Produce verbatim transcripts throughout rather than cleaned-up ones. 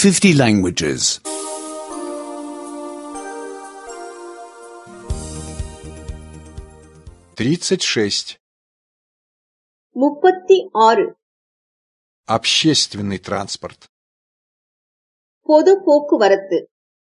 fifty languages. тридцать шесть. முப்பத்தி ஆறு. Общественный транспорт. பொது போக்குவரத்து.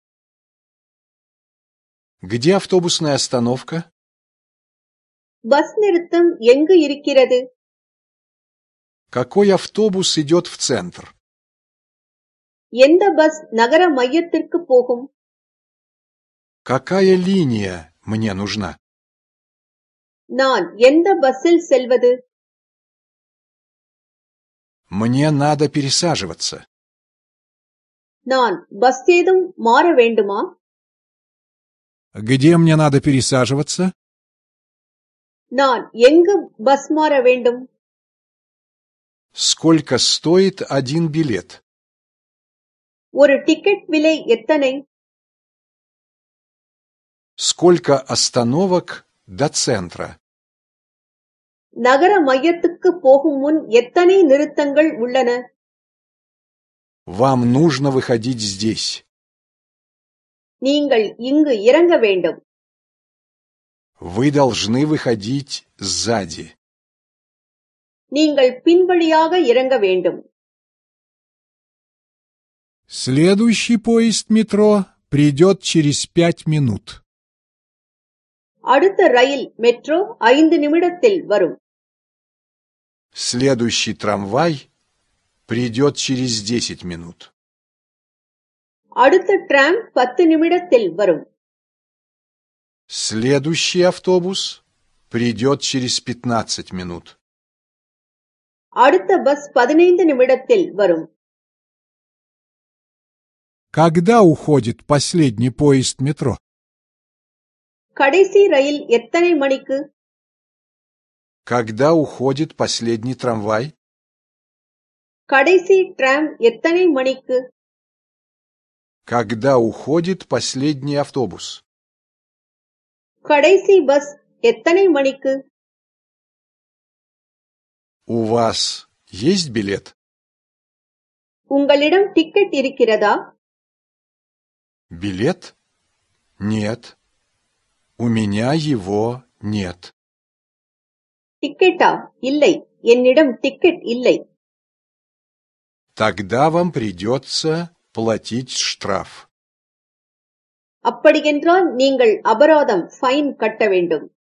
Где автобусная остановка? பஸ் நிறுத்தம் எங்கு இருக்கிறது? Какой автобус идет в центр? எந்த பஸ் நகர மையத்திற்கு போகும்? Какая линия мне нужна? நான் எந்த பஸ்ஸில் செல்வது? Мне надо пересаживаться. நான் பஸ் ஏதும் மாற வேண்டுமா? Где мне надо пересаживаться? நான் எங்கு பஸ் மாற வேண்டும்? Сколько стоит один билет? ஒரு டிக்கெட் விலை எத்தனை? Сколько остановок до центра? நகர மையத்துக்கு போகும் முன் எத்தனை நிறுத்தங்கள் உள்ளன? Вам нужно выходить здесь. நீங்கள் இங்கு இறங்க வேண்டும். Вы должны выходить сзади. நீங்கள் பின்வழியாக இறங்க வேண்டும். Следующий поезд метро придет через пять минут. அடுத்த ரயில் மெட்ரோ ஐந்து நிமிடத்தில் வரும். Следующий трамвай придет через десять минут. அடுத்த டிராம் பத்து நிமிடத்தில் வரும். Следующий автобус придет через пятнадцать минут. அடுத்த பஸ் பதினைந்து நிமிடத்தில் வரும். Когда уходит последний поезд метро? கடைசி ரயில் எத்தனை மணிக்கு? Когда уходит последний трамвай? கடைசி டிராம் எத்தனை மணிக்கு? Когда уходит последний автобус? கடைசி பஸ் எத்தனை மணிக்கு? У вас есть билет? உங்களிடம் டிக்கெட் இருக்கிறதா? Билет? Нет. У меня его нет. டிக்கெட்டா? இல்லை, என்னிடம் டிக்கெட் இல்லை. Тогда вам придется платить штраф. அப்படியென்றால் நீங்கள் அபராதம் ஃபைன் கட்ட வேண்டும்.